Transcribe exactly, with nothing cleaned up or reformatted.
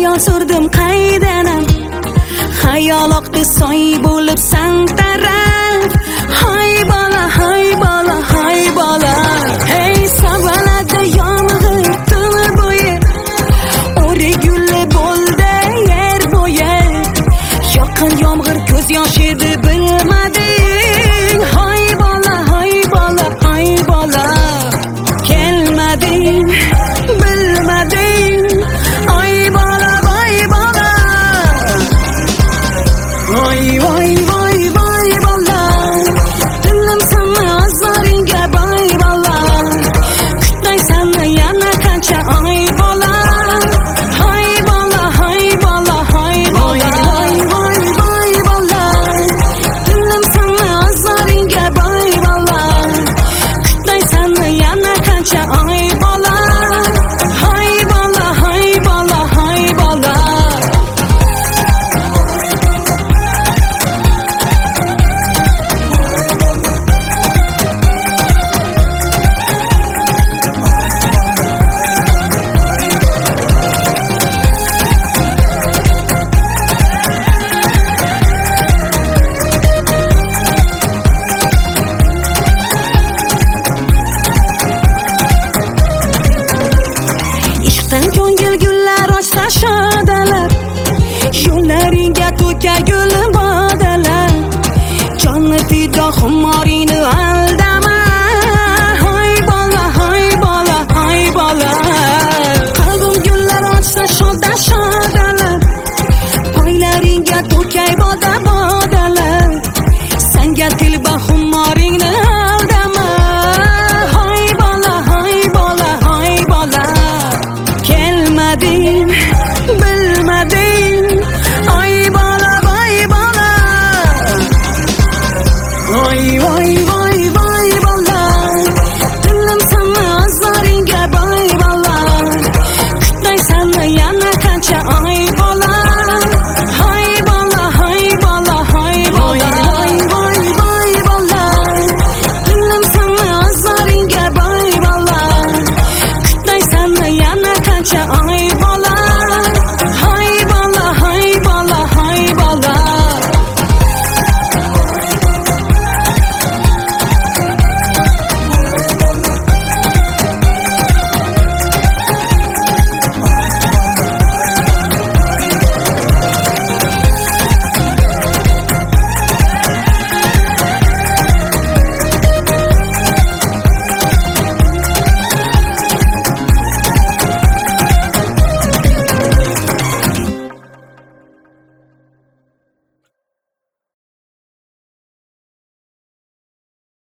xayol surdim qaydanam, xayol oqdi soy bo'lib san taraf. Hay bola, hay bola, hay bola, hey savalada yomg'ir tun bo'yi, o'ri gulli bo'ldi yer bo'yi, yoqqan yomg'ir ko'z yosh edi bilmading. Hay bola, hay bola, hay bola, kelmading bilmading. Ay bola, voy bola, voy voy voy voy bola, dilim sanni azlaringga boy bola, kutmaysanmi yana qancha ay bola. Hay bola, hay bola, hay bola, voy voy voy bola, dilim sanni azlaringga boy bola, kutmaysanmi yana qancha ay bola. Hay bola, hay bola, hay bola. Ishqdan ko'ngil gullar ochsa shodalab, yo'llaringga to'kar gul bodalar, jonni fido xumoringni aldama. Hay bola, hay bola, hay bola, qalbim gullar ochsa shoda shodalab, poylaringga to'kay boda